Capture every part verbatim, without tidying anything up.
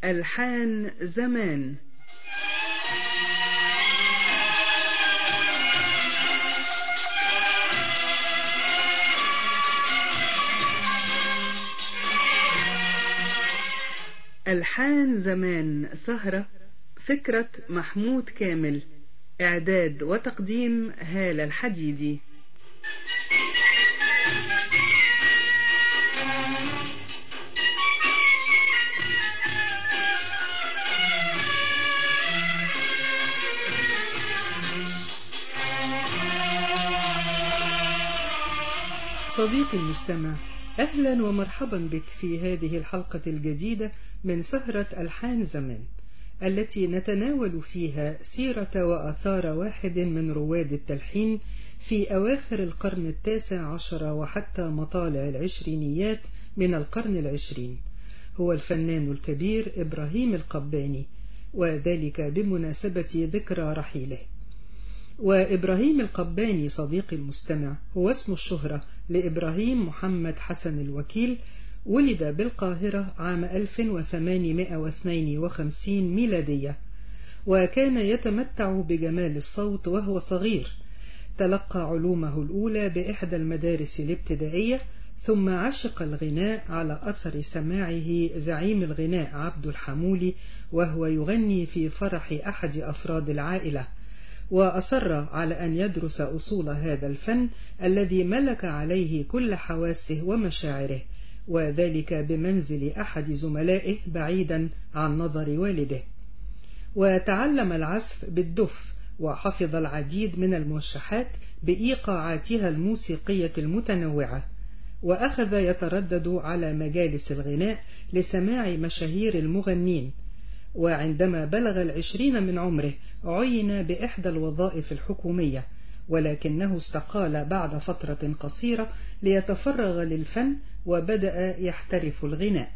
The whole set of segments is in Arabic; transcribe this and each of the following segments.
ألحان زمان. ألحان زمان سهرة، فكرة محمود كامل، إعداد وتقديم هالة الحديدي. صديقي المستمع، أهلا ومرحبا بك في هذه الحلقة الجديدة من سهرة ألحان زمان، التي نتناول فيها سيرة وآثار واحد من رواد التلحين في أواخر القرن التاسع عشر وحتى مطالع العشرينيات من القرن العشرين، هو الفنان الكبير إبراهيم القباني، وذلك بمناسبة ذكرى رحيله. وإبراهيم القباني صديقي المستمع هو اسم الشهرة لإبراهيم محمد حسن الوكيل، ولد بالقاهرة عام ألف وثمانمائة واثنين وخمسين ميلادية، وكان يتمتع بجمال الصوت وهو صغير. تلقى علومه الأولى بإحدى المدارس الابتدائية، ثم عشق الغناء على أثر سماعه زعيم الغناء عبد الحمولي وهو يغني في فرح أحد أفراد العائلة، وأصر على أن يدرس أصول هذا الفن الذي ملك عليه كل حواسه ومشاعره، وذلك بمنزل أحد زملائه بعيدا عن نظر والده. وتعلم العزف بالدف، وحفظ العديد من الموشحات بإيقاعاتها الموسيقية المتنوعة، وأخذ يتردد على مجالس الغناء لسماع مشاهير المغنين. وعندما بلغ العشرين من عمره عين بإحدى الوظائف الحكومية، ولكنه استقال بعد فترة قصيرة ليتفرغ للفن، وبدأ يحترف الغناء.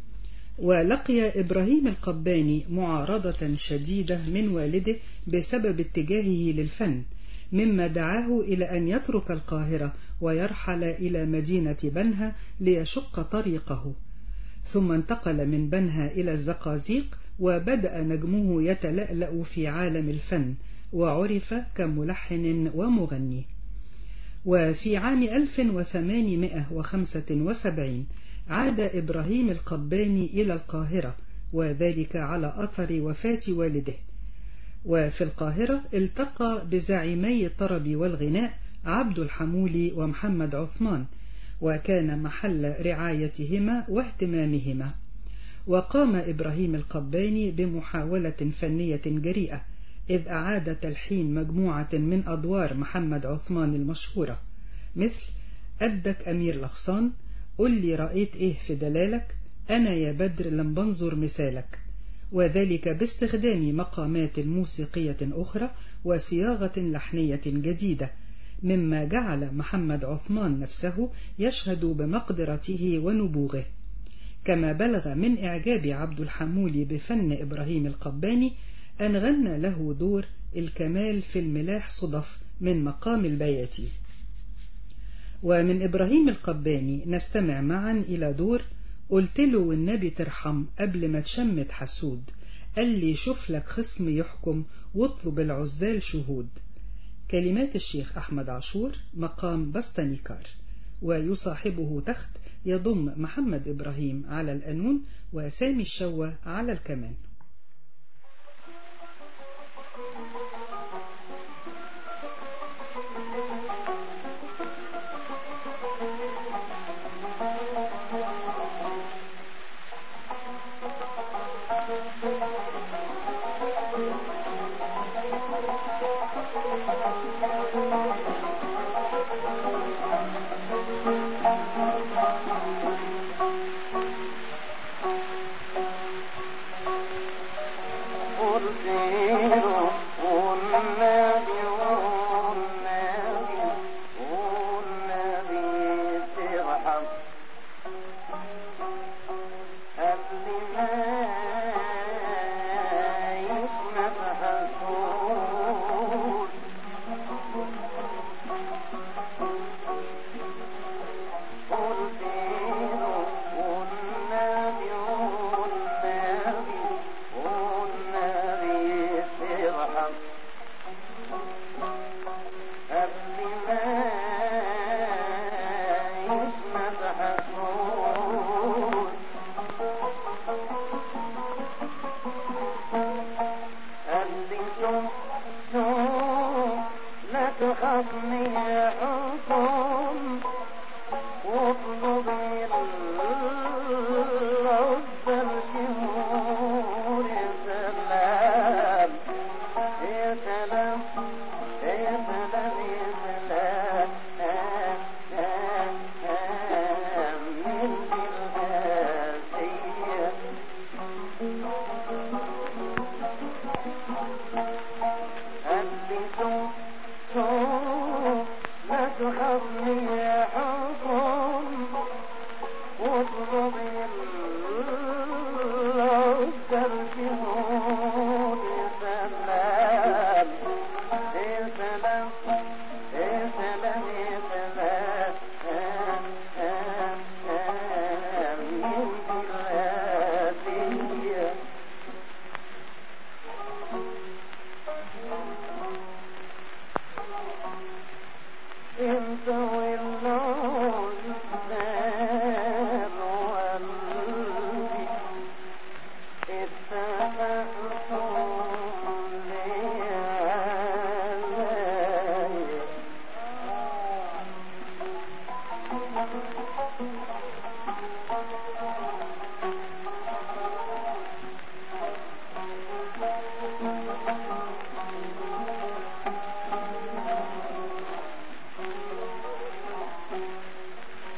ولقي إبراهيم القباني معارضة شديدة من والده بسبب اتجاهه للفن، مما دعاه إلى أن يترك القاهرة ويرحل إلى مدينة بنها ليشق طريقه، ثم انتقل من بنها إلى الزقازيق، وبدأ نجمه يتلألأ في عالم الفن، وعرف كملحن ومغني. وفي عام ألف وثمانمائة وخمسة وسبعين عاد إبراهيم القباني إلى القاهرة، وذلك على أثر وفاة والده. وفي القاهرة التقى بزعيمي الطرب والغناء عبد الحمولي ومحمد عثمان، وكان محل رعايتهما واهتمامهما. وقام إبراهيم القباني بمحاولة فنية جريئة، إذ أعاد تلحين مجموعة من أدوار محمد عثمان المشهورة، مثل أدك أمير الأغصان، قل لي رأيت إيه في دلالك، أنا يا بدر لم بنظر مثالك، وذلك باستخدام مقامات موسيقية أخرى وصياغة لحنية جديدة، مما جعل محمد عثمان نفسه يشهد بمقدرته ونبوغه. كما بلغ من إعجاب عبد الحمولي بفن إبراهيم القباني أن غنى له دور الكمال في الملاح صدف من مقام البياتي. ومن إبراهيم القباني نستمع معا إلى دور قلت له والنبي ترحم قبل ما تشمت حسود، قال لي شوف لك خصم يحكم واطلب العزال شهود. كلمات الشيخ أحمد عاشور، مقام بستانيكار، ويصاحبه تخت يضم محمد إبراهيم على القانون وسامي الشوة على الكمان.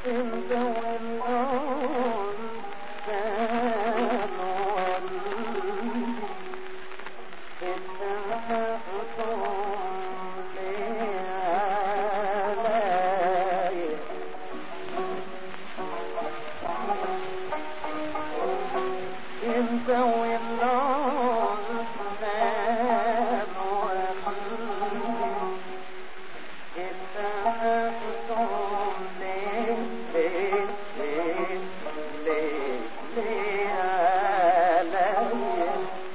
انت والنار كانوا اتفقتم لي علي انت والنار كانوا اتفقتم ليه ليه ليه ليه ليه علي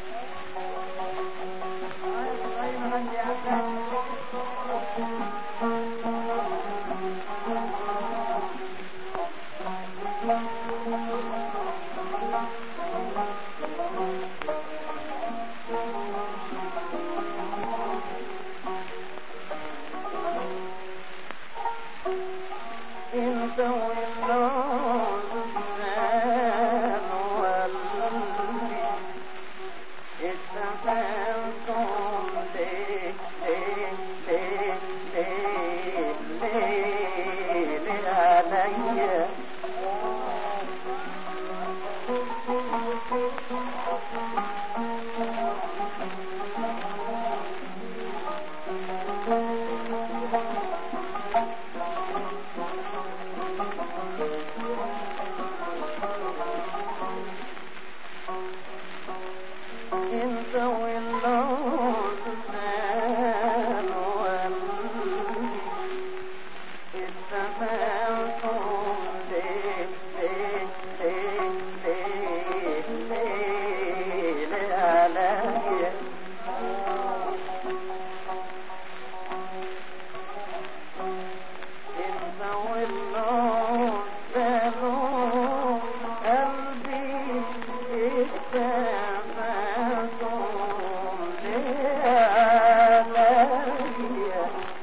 انت والنار كانوا اتفقتم ليه ليه ليه ليه ليه ليه عليا انت والنار كانوا اتفقتم ليه ليه ليه ليه ليه ليه عليا انت والنار كانوا قلبي اتفقتم ليه عليا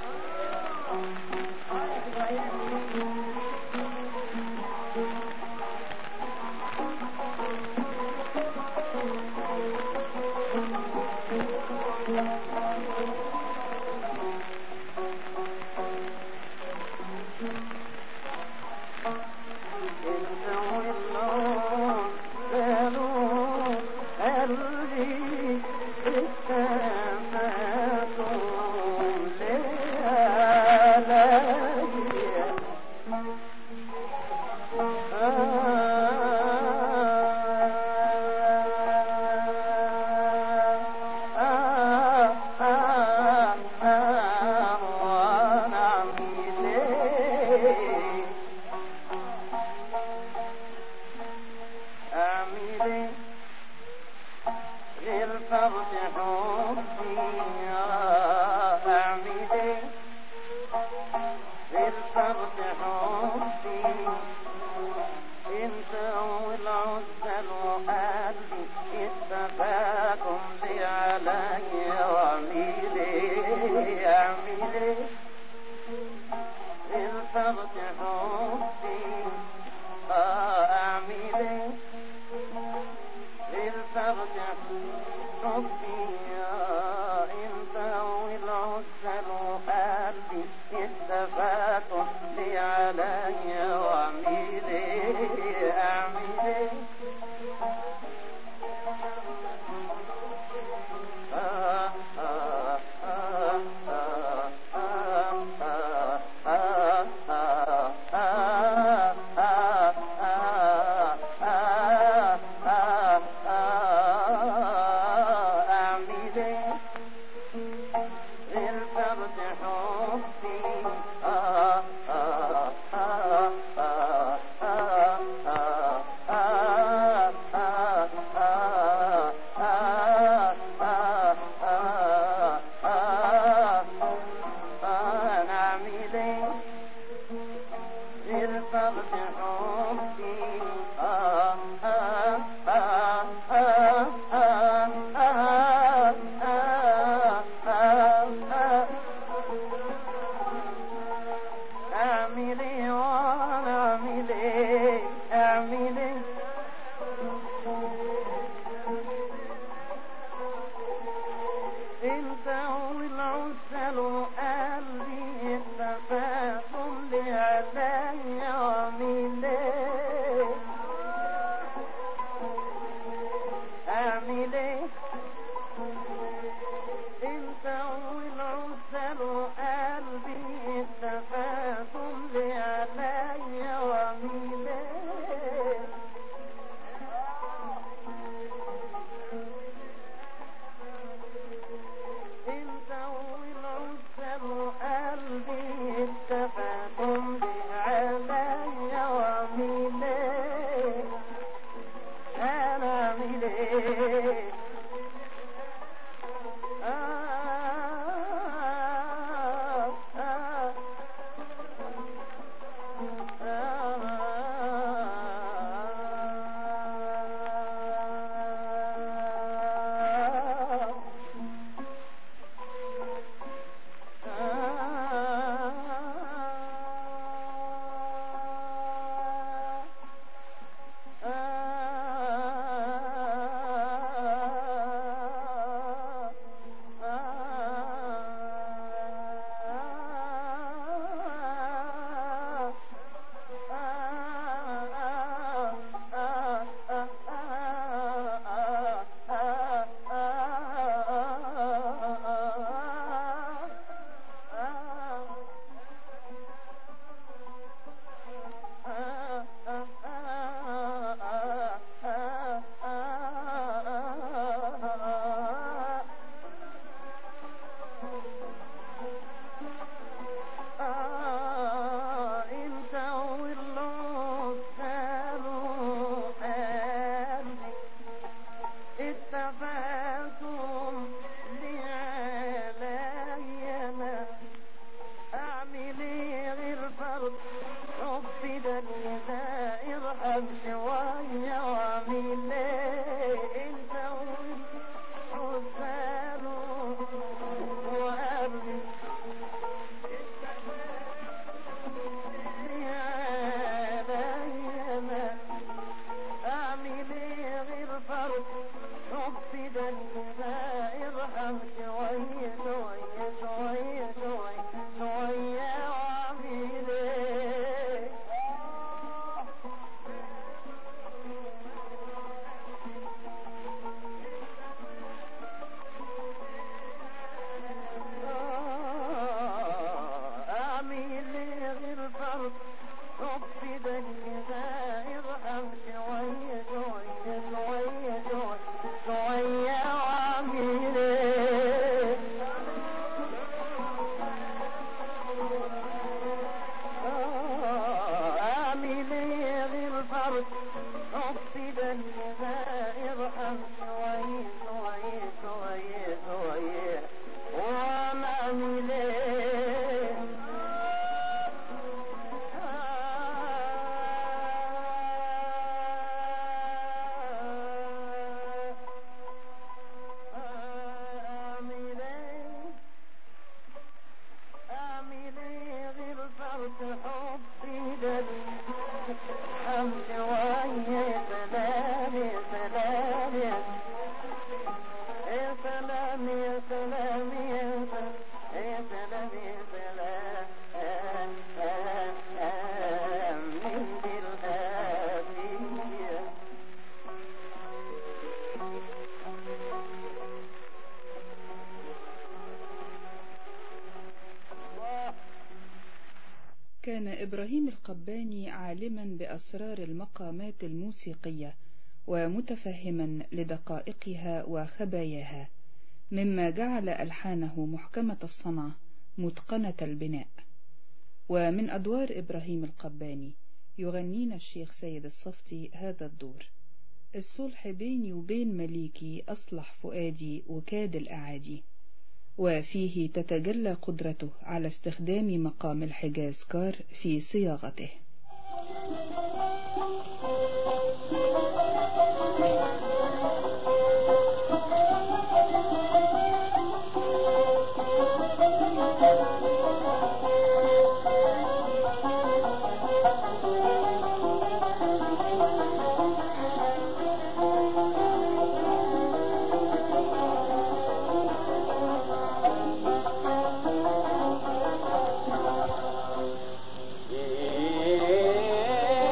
انت والنار كانوا قلبي اتفقتم ليه عليا أعمل غير فرد حبي أعمل غير فرد حبي انت والعزل وقلبي اتفاكم لي علي واعمل ايه اعمل ايه غير فرد حبي اعمل ايه الفرد حبي انت والعزل وقلبي اتفقتم لي علي واعمل ايه اعمل ايه آه آه آه آه آه آه انت والعسل وقلبي اتفاكم لي علي علي وميلاد انت والعسل وقلبي اتفقتم بي علي وميلاد انا ميلاد اتفقتم لي علينا اعمل ايه غير فرض ربي ده النداء ارحم شوية واعمل ايه انت والحسان وقلبي لي علينا اعمل ايه غير فرض ربي ده النداء ارحم شوية شوية شوية شوية شوية واعمل ايه اعمل ايه غير فرض ربي ده النداء ارحم شوية شوية شوية شوية شوية واعمل ايه اعمل ايه غير فرض ربي ده النداء ارحم شوية شوية شوية شوية وانا اعمل ايه اعمل ايه اعمل ايه غير فرط حبي ده حمد ويا سلام يا سلام يا سلام يا سلام يا سلام يا سلام من بالهادية كان إبراهيم القباني عالما بأسرار المقامات الموسيقية ومتفهما لدقائقها وخباياها، مما جعل ألحانه محكمة الصنعة متقنة البناء. ومن أدوار إبراهيم القباني يغنينا الشيخ سيد الصفتي هذا الدور: الصلح بيني وبين مليكي أصلح فؤادي وكاد الأعادي، وفيه تتجلى قدرته على استخدام مقام الحجاز كار في صياغته. Yeah.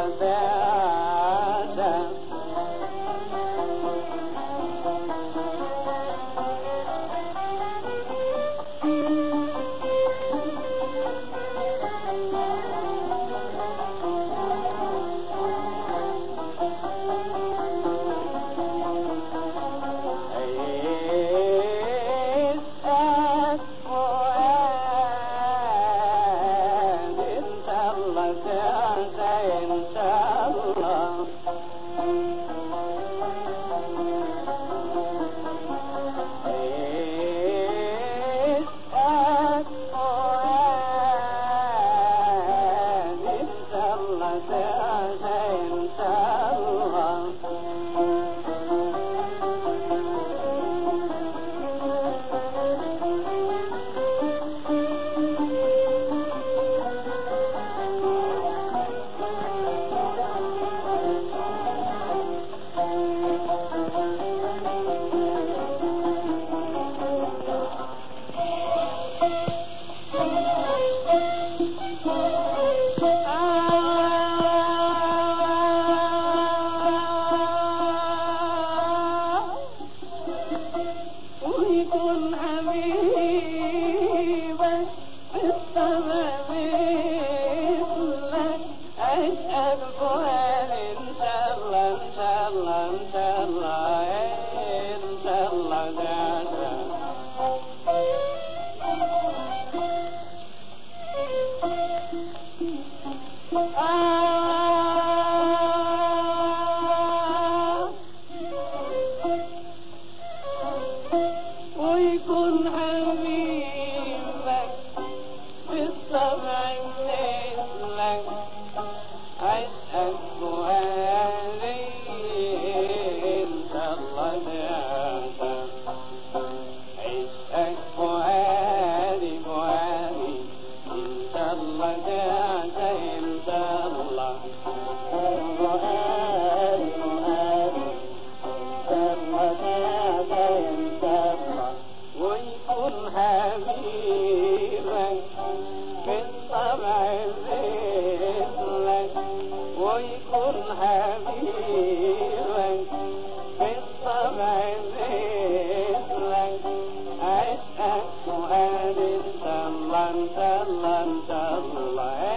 الله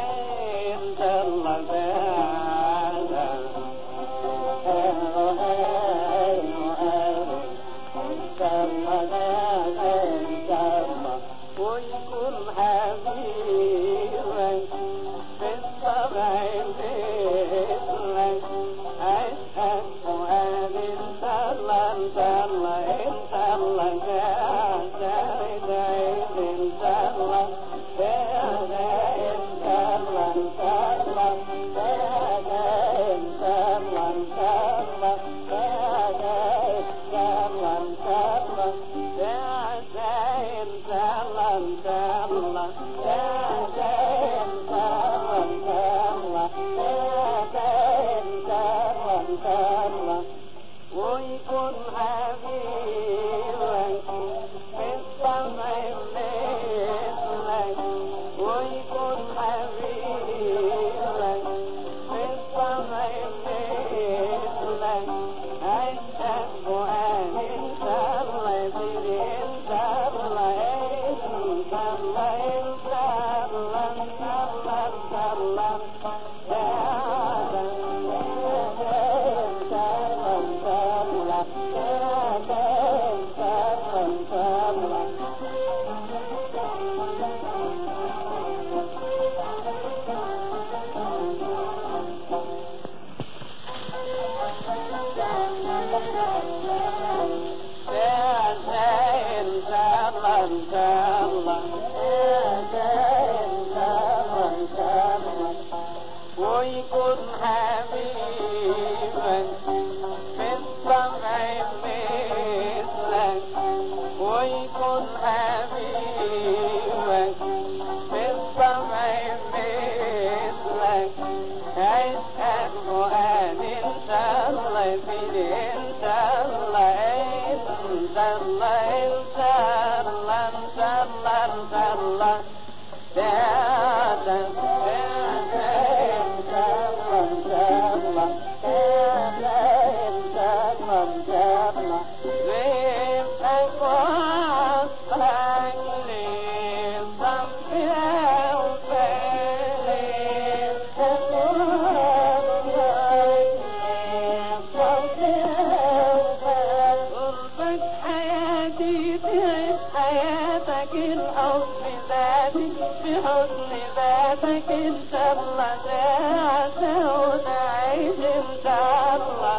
حياتك إن شاء الله تعسى وتعيش إن شاء الله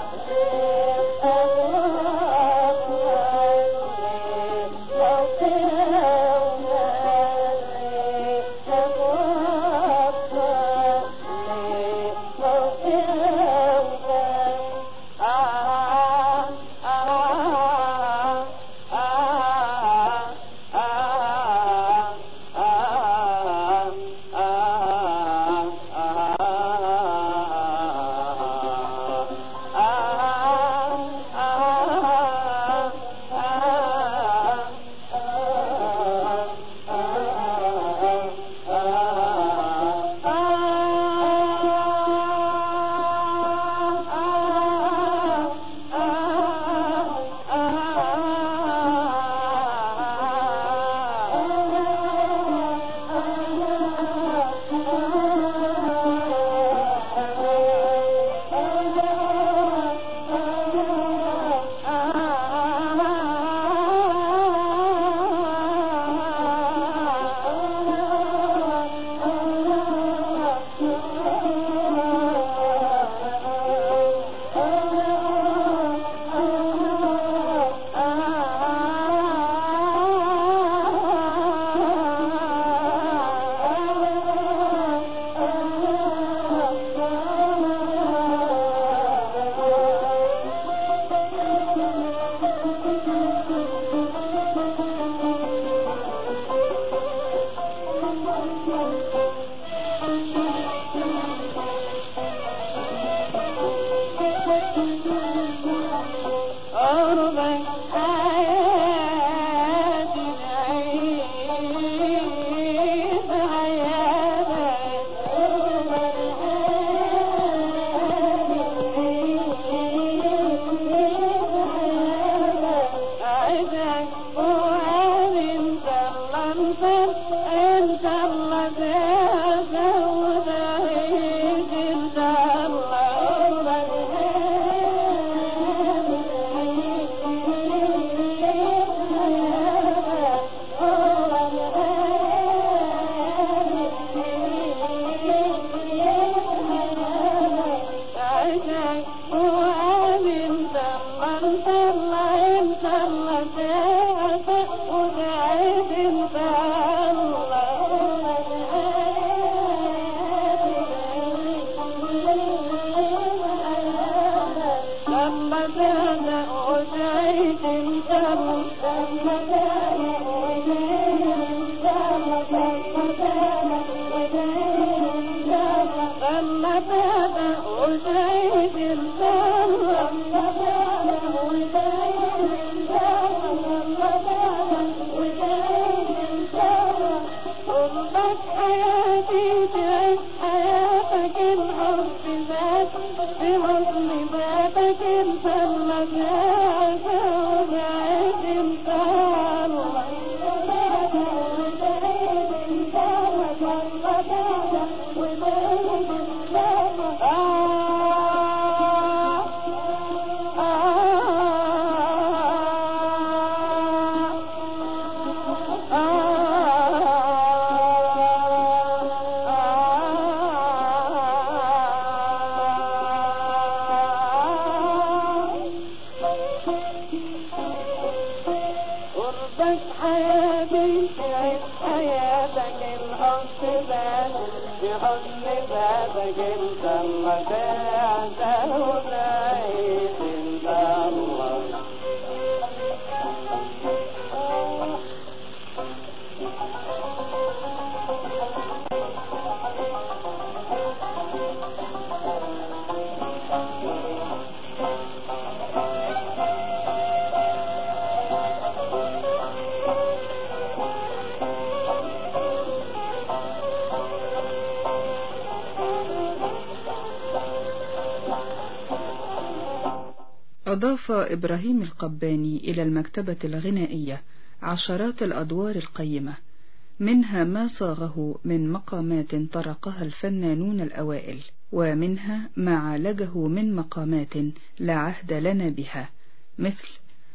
أضاف إبراهيم القباني إلى المكتبة الغنائية عشرات الأدوار القيمة، منها ما صاغه من مقامات طرقها الفنانون الأوائل، ومنها ما عالجه من مقامات لا عهد لنا بها، مثل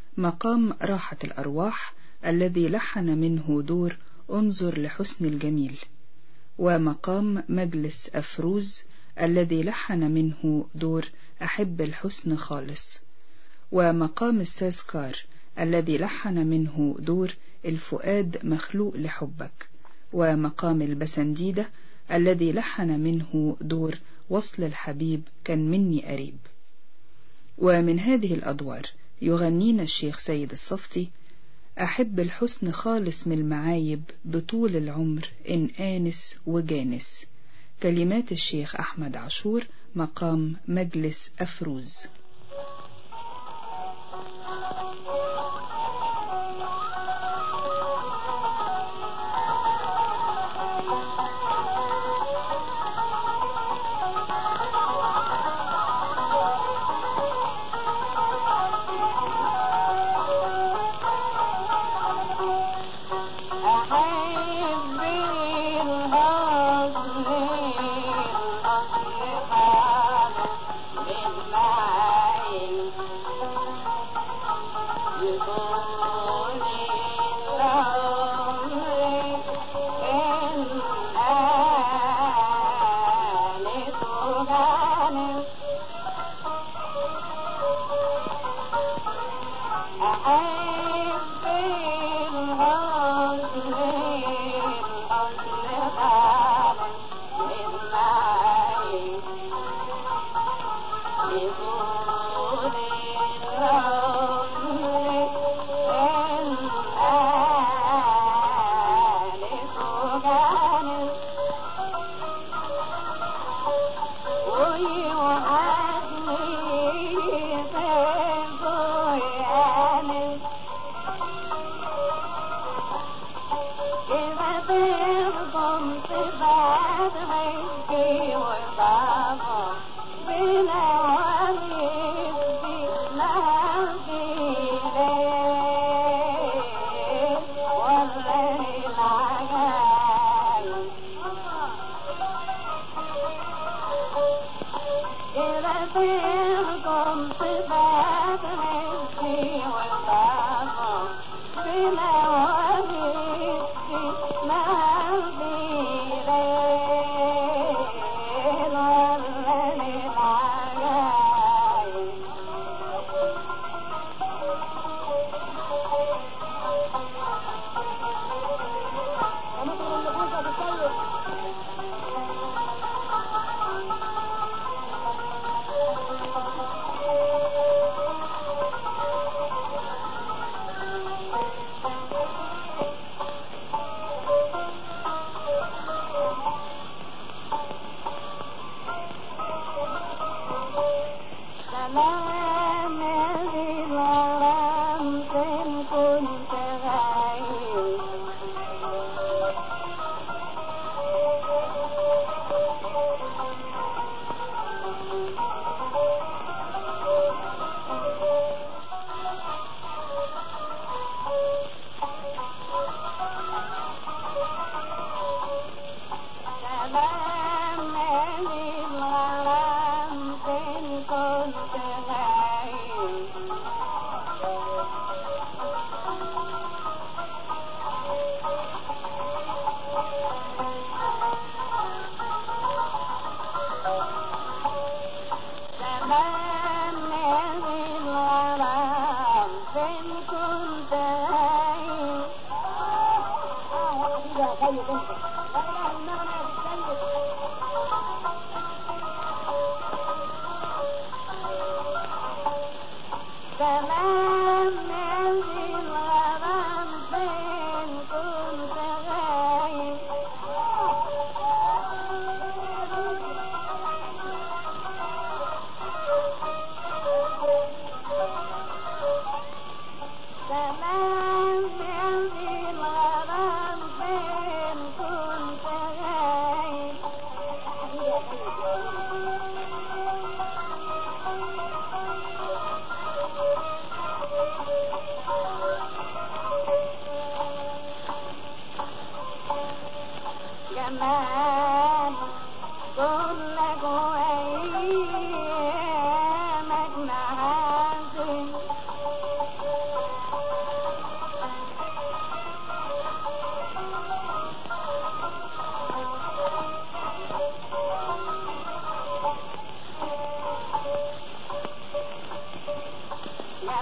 مقام راحة الأرواح الذي لحن منه دور انظر لحسن الجميل، ومقام مجلس أفروز الذي لحن منه دور أحب الحسن خالص، ومقام الساسكار الذي لحن منه دور الفؤاد مخلوق لحبك، ومقام البسنديدة الذي لحن منه دور وصل الحبيب كان مني قريب. ومن هذه الأدوار يغنينا الشيخ سيد الصفتي أحب الحسن خالص من المعايب بطول العمر إن آنس وجانس، كلمات الشيخ أحمد عاشور، مقام مجلس أفروز.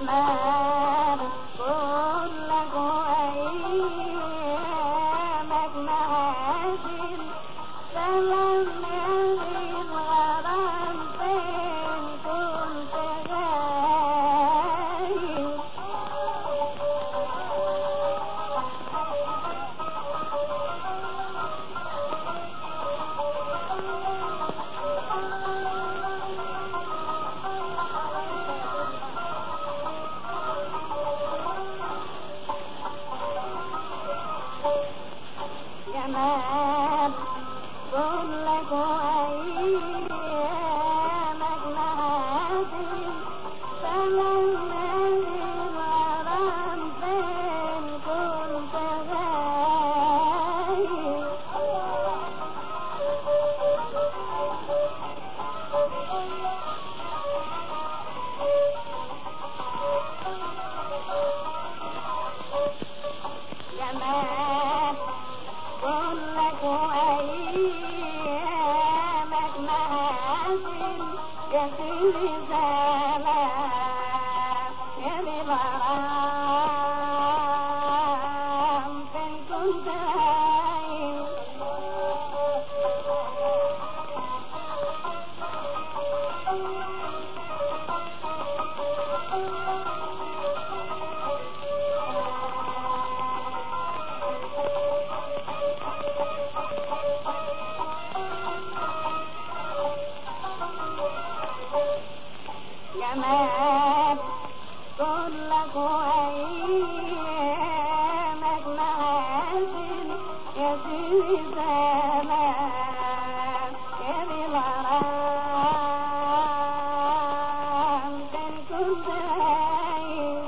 زمان كلك أيامك محاسن سلام نبي الغرام فين كنت غايب زمان كلك أيامك محاسن سلام نبي الغرام فين كنت غايب زمان كلك أيامك محاسن يا سيدي سلام يا بالغرام فين كنت عايش زمان كلك أيامك محاسن يا سيدي سلام يا بالغرام فين كنت عايش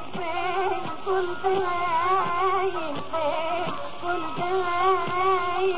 كنت عايش فين كنت عايش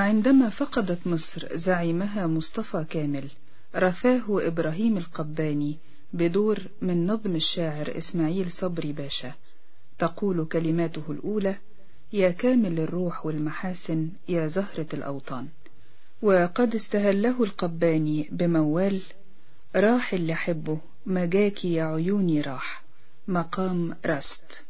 وعندما فقدت مصر زعيمها مصطفى كامل رثاه إبراهيم القباني بدور من نظم الشاعر إسماعيل صبري باشا. تقول كلماته الأولى: يا كامل الروح والمحاسن يا زهرة الأوطان. وقد استهله القباني بموال: راح اللي حبه مجاكي يا عيوني راح، مقام رست.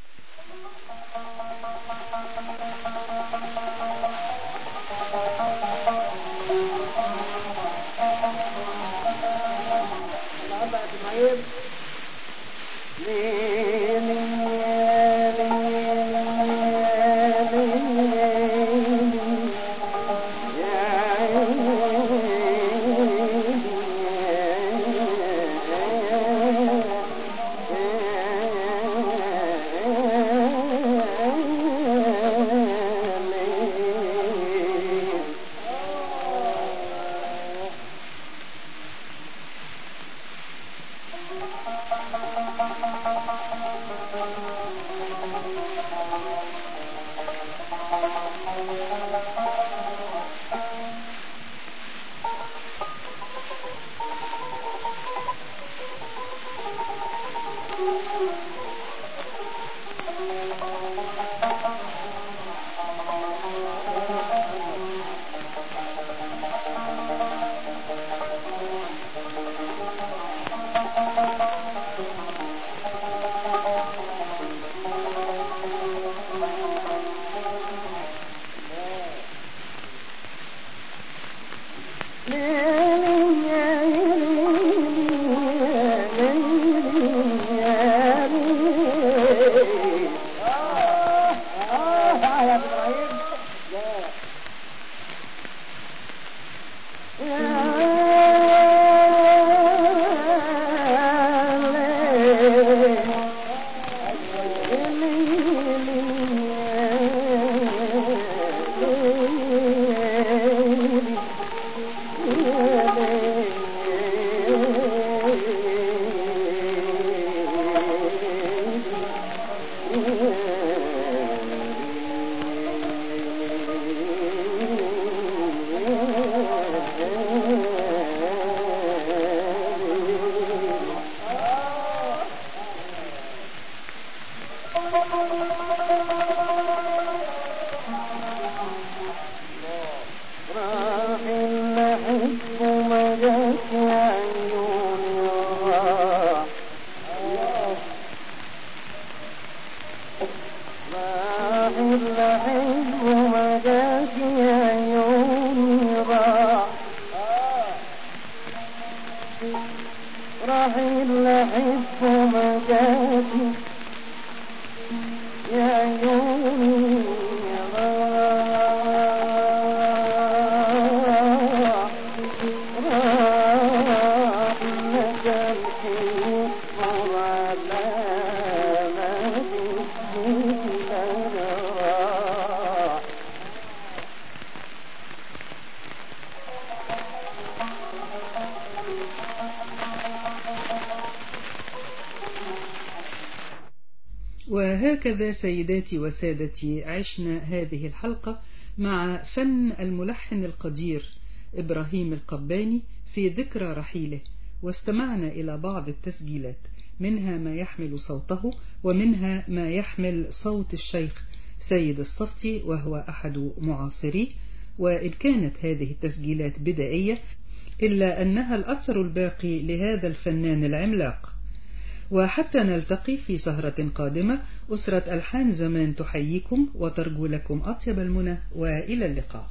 وهكذا سيداتي وسادتي عشنا هذه الحلقة مع فن الملحن القدير إبراهيم القباني في ذكرى رحيله، واستمعنا إلى بعض التسجيلات، منها ما يحمل صوته ومنها ما يحمل صوت الشيخ سيد الصفتي وهو أحد معاصريه. وإن كانت هذه التسجيلات بدائية إلا أنها الأثر الباقي لهذا الفنان العملاق. وحتى نلتقي في سهرة قادمة، أسرة ألحان زمان تحييكم وترجو لكم أطيب المنى، وإلى اللقاء.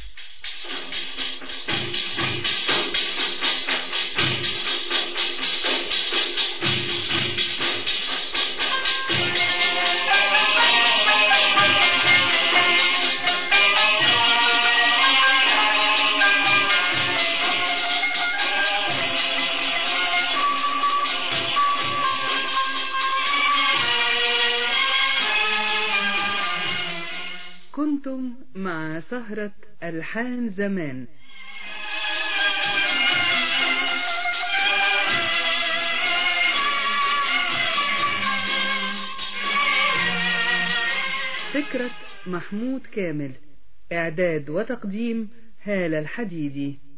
كنتم مع سهرة ألحان زمان. فكرة محمود كامل، إعداد وتقديم هالة الحديدي.